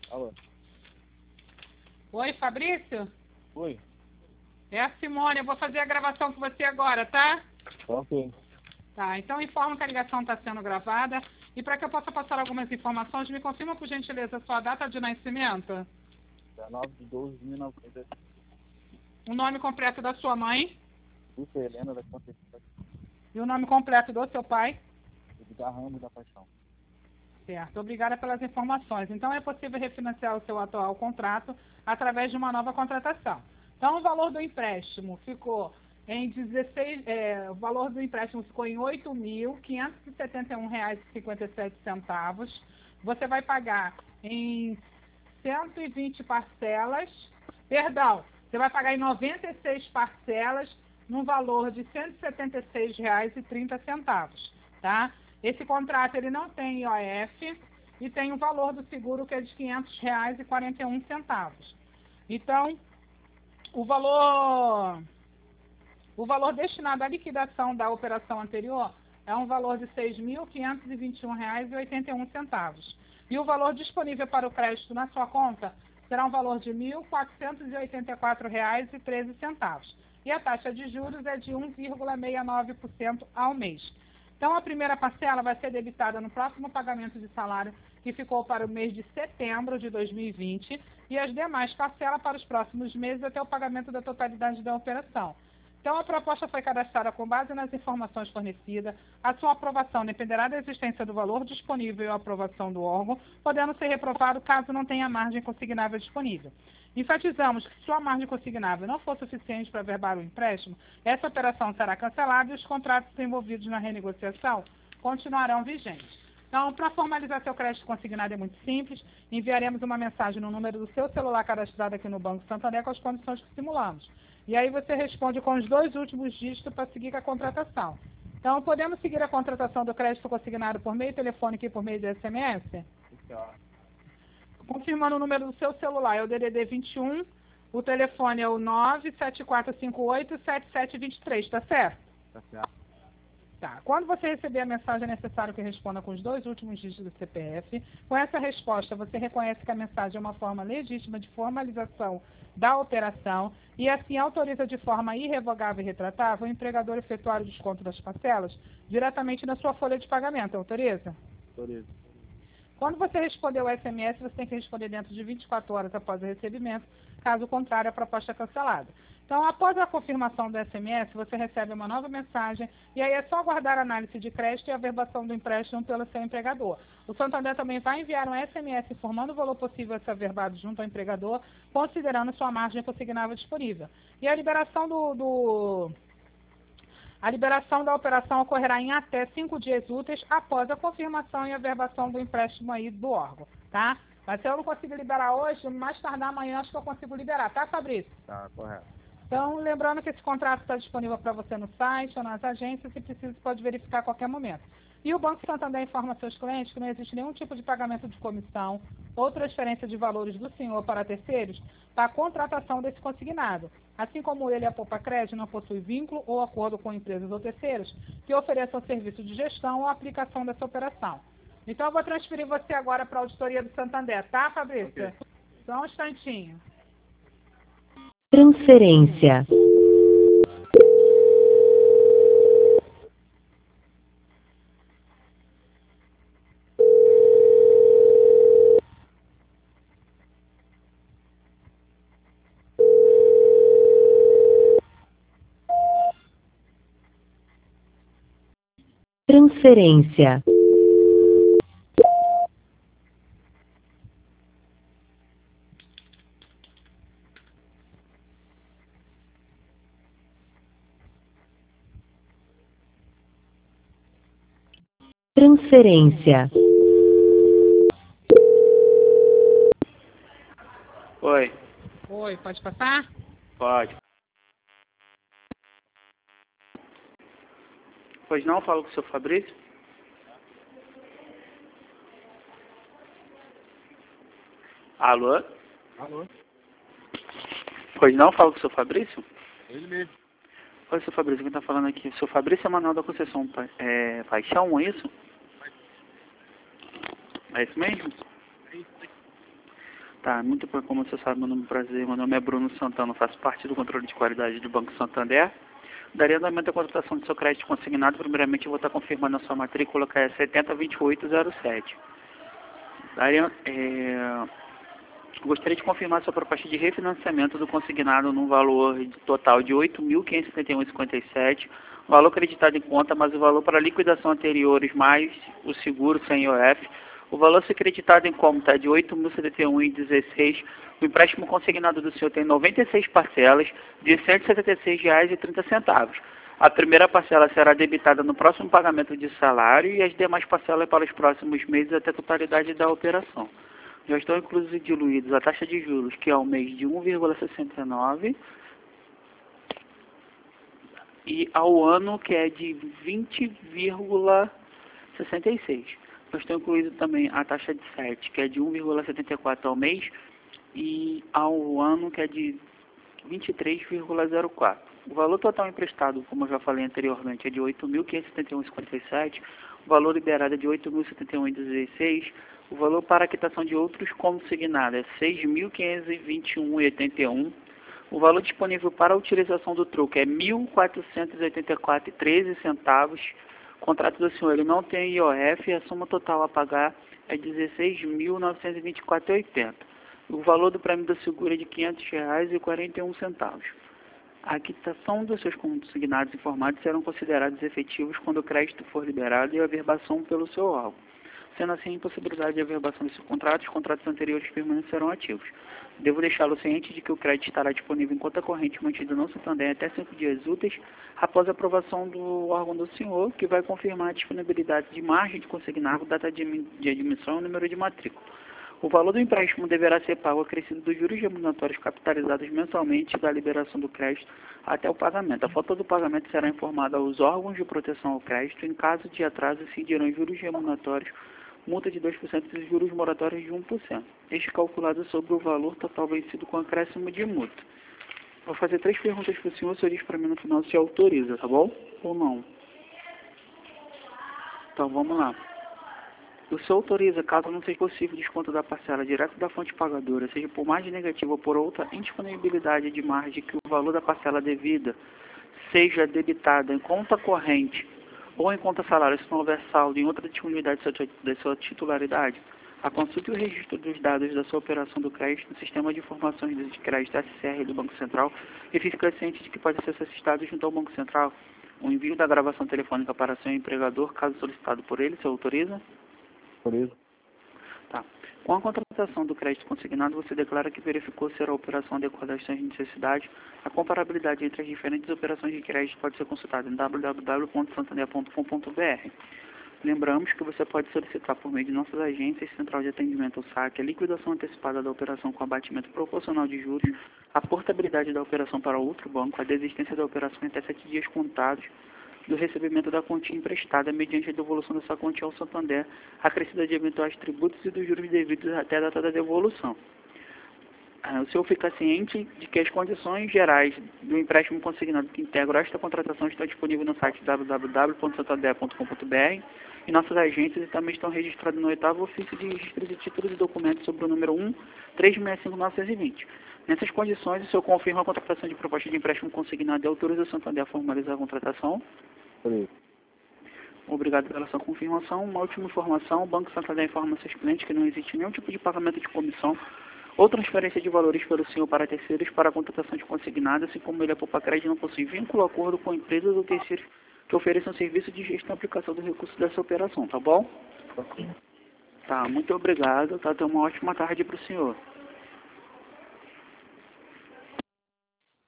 Alô? Oi, Fabrício? Oi? É a Simone, eu vou fazer a gravação com você agora, tá? Ok. Tá, então informo que a ligação está sendo gravada. E para que eu possa passar algumas informações, me confirma, por gentileza, a sua data de nascimento, 19 de 12 de 1980. o nome completo da sua mãe Dulce Helena da Conceição. e o nome completo do seu pai. Edgar Ramos da Paixão. Certo, obrigada pelas informações. Então, é possível refinanciar o seu atual contrato através de uma nova contratação. Então, o valor do empréstimo ficou em o valor do empréstimo ficou em R$ 8.571,57. Você vai pagar em 120 parcelas, perdão, você vai pagar em 96 parcelas, num valor de R$ 176,30, tá? Esse contrato ele não tem IOF e tem o valor do seguro que é de R$ 500,41. Então, o valor destinado à liquidação da operação anterior é um valor de R$ 6.521,81. E o valor disponível para o crédito na sua conta será um valor de R$ 1.484,13. E a taxa de juros é de 1,69% ao mês. Então, a primeira parcela vai ser debitada no próximo pagamento de salário, que ficou para o mês de setembro de 2020, e as demais parcelas para os próximos meses até o pagamento da totalidade da operação. Então, a proposta foi cadastrada com base nas informações fornecidas. A sua aprovação dependerá da existência do valor disponível e a aprovação do órgão, podendo ser reprovado caso não tenha margem consignável disponível. Enfatizamos que se sua margem consignável não for suficiente para averbar o empréstimo, essa operação será cancelada e os contratos envolvidos na renegociação continuarão vigentes. Então, para formalizar seu crédito consignado é muito simples, enviaremos uma mensagem no número do seu celular cadastrado aqui no Banco Santander com as condições que simulamos. E aí você responde com os 2 últimos dígitos para seguir com a contratação. Então, podemos seguir a contratação do crédito consignado por meio telefônico e por meio de SMS? Confirmando o número do seu celular, é o DDD 21, o telefone é o 974587723, tá certo? Tá certo. Tá. Quando você receber a mensagem, é necessário que responda com os 2 últimos dígitos do CPF. Com essa resposta, você reconhece que a mensagem é uma forma legítima de formalização da operação e assim autoriza de forma irrevogável e retratável o empregador efetuar o desconto das parcelas diretamente na sua folha de pagamento. Autoriza? Autorizo. Quando você responder o SMS, você tem que responder dentro de 24 horas após o recebimento. Caso contrário, a proposta é cancelada. Então, após a confirmação do SMS, você recebe uma nova mensagem e aí é só aguardar a análise de crédito e a averbação do empréstimo pelo seu empregador. O Santander também vai enviar um SMS informando o valor possível a ser averbado junto ao empregador, considerando sua margem consignável disponível. E a liberação A liberação da operação ocorrerá em até 5 dias úteis após a confirmação e averbação do empréstimo aí do órgão, tá? Mas se eu não consigo liberar hoje, mais tardar amanhã acho que eu consigo liberar, tá, Fabrício? Tá, correto. Então, lembrando que esse contrato está disponível para você no site ou nas agências, se precisa, pode verificar a qualquer momento. E o Banco Santander informa seus clientes que não existe nenhum tipo de pagamento de comissão ou transferência de valores do senhor para terceiros para a contratação desse consignado. Assim como ele, a Poupa Crédito, não possui vínculo ou acordo com empresas ou terceiros que ofereçam serviço de gestão ou aplicação dessa operação. Então, eu vou transferir você agora para a auditoria do Santander, tá, Fabrício? Ok. Só um instantinho. Transferência. Transferência. Transferência. Oi. Oi, pode passar? Pode. Pois não, falo com o seu Fabrício? Alô? Alô? Pois não, falo com o seu Fabrício? Ele mesmo. Oi, seu Fabrício, quem tá falando aqui? O seu Fabrício é Manuel da Conceição Paixão, é isso? É isso mesmo? Tá, muito bem, como você sabe, meu nome é prazer, meu nome é Bruno Santana, faço parte do controle de qualidade do Banco Santander. Daria andamento à contratação do seu crédito consignado. Primeiramente, eu vou estar confirmando a sua matrícula, que é 702807. Gostaria de confirmar a sua proposta de refinanciamento do consignado num valor total de R$ 8.571,57, valor acreditado em conta, mas o valor para liquidação anteriores mais o seguro sem IOF. O valor a ser acreditado em conta é de R$ 8.071,16. O empréstimo consignado do senhor tem 96 parcelas de R$ 176,30. A primeira parcela será debitada no próximo pagamento de salário e as demais parcelas para os próximos meses até a totalidade da operação. Já estão inclusos e diluídos a taxa de juros, que é ao mês de 1,69, e ao ano, que é de 20,66. Já estão incluídos também a taxa de SET, que é de 1,74 ao mês, e ao ano, que é de 23,04. O valor total emprestado, como eu já falei anteriormente, é de R$ 8.571,57. O valor liberado é de R$ 8.071,16. O valor para a quitação de outros consignados é R$ 6.521,81. O valor disponível para a utilização do troco é R$ 1.484,13. O contrato do senhor ele não tem IOF e a soma total a pagar é R$ 16.924,80. O valor do prêmio do seguro é de R$ 500,41. A quitação dos seus consignados informados serão considerados efetivos quando o crédito for liberado e a averbação pelo seu órgão. Sendo assim, a impossibilidade de averbação dos contratos, os contratos anteriores permanecerão ativos. Devo deixá-lo ciente de que o crédito estará disponível em conta corrente mantida no Santander até 5 dias úteis após a aprovação do órgão do senhor, que vai confirmar a disponibilidade de margem de consignado, data de admissão e número de matrícula. O valor do empréstimo deverá ser pago acrescido dos juros remuneratórios capitalizados mensalmente da liberação do crédito até o pagamento. A falta do pagamento será informada aos órgãos de proteção ao crédito. Em caso de atraso, incidirão juros remuneratórios, multa de 2% e juros moratórios de 1%. Este calculado sobre o valor total vencido com acréscimo de multa. Vou fazer 3 perguntas para o senhor diz para mim no final se autoriza, tá bom? Ou não? Então, vamos lá. O senhor autoriza, caso não seja possível desconto da parcela direto da fonte pagadora, seja por margem negativa ou por outra indisponibilidade de margem, que o valor da parcela devida seja debitada em conta corrente ou em conta salário, se não houver saldo em outra disponibilidade da sua titularidade, a consulta e o registro dos dados da sua operação do crédito no Sistema de Informações de Crédito SCR do Banco Central e fica ciente de que pode ser solicitado junto ao Banco Central o envio da gravação telefônica para seu empregador, caso solicitado por ele. Você autoriza? Autoriza. Tá. Com a contratação do crédito consignado, você declara que verificou ser a operação adequada às suas necessidades. A comparabilidade entre as diferentes operações de crédito pode ser consultada em www.santander.com.br. Lembramos que você pode solicitar por meio de nossas agências, Central de Atendimento ao Saque, a liquidação antecipada da operação com abatimento proporcional de juros, a portabilidade da operação para outro banco, a desistência da operação em até 7 dias contados do recebimento da quantia emprestada mediante a devolução dessa quantia ao Santander, acrescida de eventuais tributos e dos juros devidos até a data da devolução. O senhor fica ciente de que as condições gerais do empréstimo consignado que integram esta contratação estão disponíveis no site www.santander.com.br e nossas agências também estão registradas no 8º Ofício de Registro de Títulos e Documentos sobre o número 1365920. Nessas condições, o senhor confirma a contratação de proposta de empréstimo consignado e autoriza o Santander a formalizar a contratação? Sim. Obrigado pela sua confirmação. Uma última informação: o Banco Santander informa seus clientes que não existe nenhum tipo de pagamento de comissão ou transferência de valores pelo senhor para terceiros para a contratação de consignado, assim como ele, a Poupa-Crédito, não possui vínculo ou acordo com empresas ou terceiros que ofereçam serviço de gestão e aplicação do recurso dessa operação, tá bom? Ok. Tá, muito obrigado, tá? Tenha uma ótima tarde para o senhor.